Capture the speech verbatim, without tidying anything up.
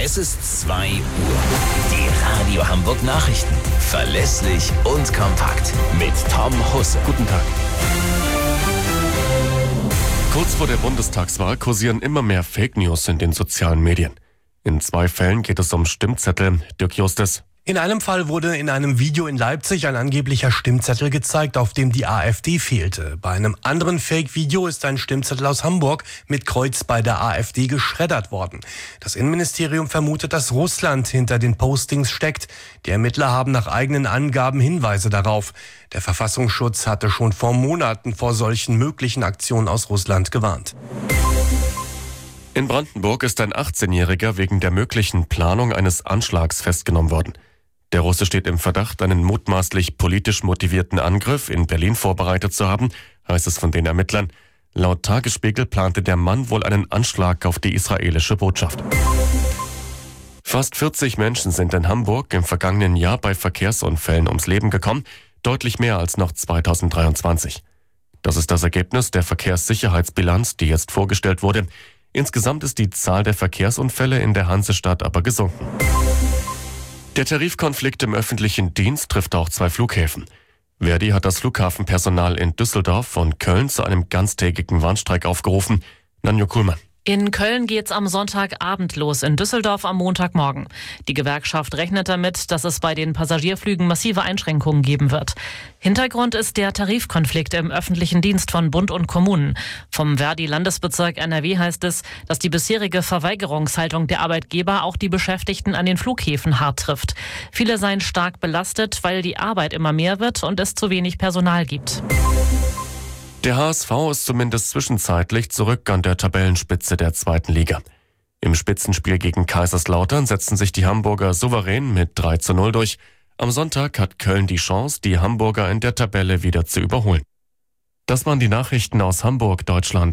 Es ist zwei Uhr. Die Radio Hamburg Nachrichten. Verlässlich und kompakt. Mit Tom Husse. Guten Tag. Kurz vor der Bundestagswahl kursieren immer mehr Fake News in den sozialen Medien. In zwei Fällen geht es um Stimmzettel. Dirk Justes. In einem Fall wurde in einem Video in Leipzig ein angeblicher Stimmzettel gezeigt, auf dem die AfD fehlte. Bei einem anderen Fake-Video ist ein Stimmzettel aus Hamburg mit Kreuz bei der AfD geschreddert worden. Das Innenministerium vermutet, dass Russland hinter den Postings steckt. Die Ermittler haben nach eigenen Angaben Hinweise darauf. Der Verfassungsschutz hatte schon vor Monaten vor solchen möglichen Aktionen aus Russland gewarnt. In Brandenburg ist ein achtzehnjähriger wegen der möglichen Planung eines Anschlags festgenommen worden. Der Russe steht im Verdacht, einen mutmaßlich politisch motivierten Angriff in Berlin vorbereitet zu haben, heißt es von den Ermittlern. Laut Tagesspiegel plante der Mann wohl einen Anschlag auf die israelische Botschaft. Fast vierzig Menschen sind in Hamburg im vergangenen Jahr bei Verkehrsunfällen ums Leben gekommen, deutlich mehr als noch zweitausenddreiundzwanzig. Das ist das Ergebnis der Verkehrssicherheitsbilanz, die jetzt vorgestellt wurde. Insgesamt ist die Zahl der Verkehrsunfälle in der Hansestadt aber gesunken. Der Tarifkonflikt im öffentlichen Dienst trifft auch zwei Flughäfen. Verdi hat das Flughafenpersonal in Düsseldorf und Köln zu einem ganztägigen Warnstreik aufgerufen. Nanjo Kuhlmann. In Köln geht's am Sonntagabend los, in Düsseldorf am Montagmorgen. Die Gewerkschaft rechnet damit, dass es bei den Passagierflügen massive Einschränkungen geben wird. Hintergrund ist der Tarifkonflikt im öffentlichen Dienst von Bund und Kommunen. Vom Verdi-Landesbezirk N R W heißt es, dass die bisherige Verweigerungshaltung der Arbeitgeber auch die Beschäftigten an den Flughäfen hart trifft. Viele seien stark belastet, weil die Arbeit immer mehr wird und es zu wenig Personal gibt. Der H S V ist zumindest zwischenzeitlich zurück an der Tabellenspitze der zweiten Liga. Im Spitzenspiel gegen Kaiserslautern setzten sich die Hamburger souverän mit drei zu null durch. Am Sonntag hat Köln die Chance, die Hamburger in der Tabelle wieder zu überholen. Das waren die Nachrichten aus Hamburg, Deutschland.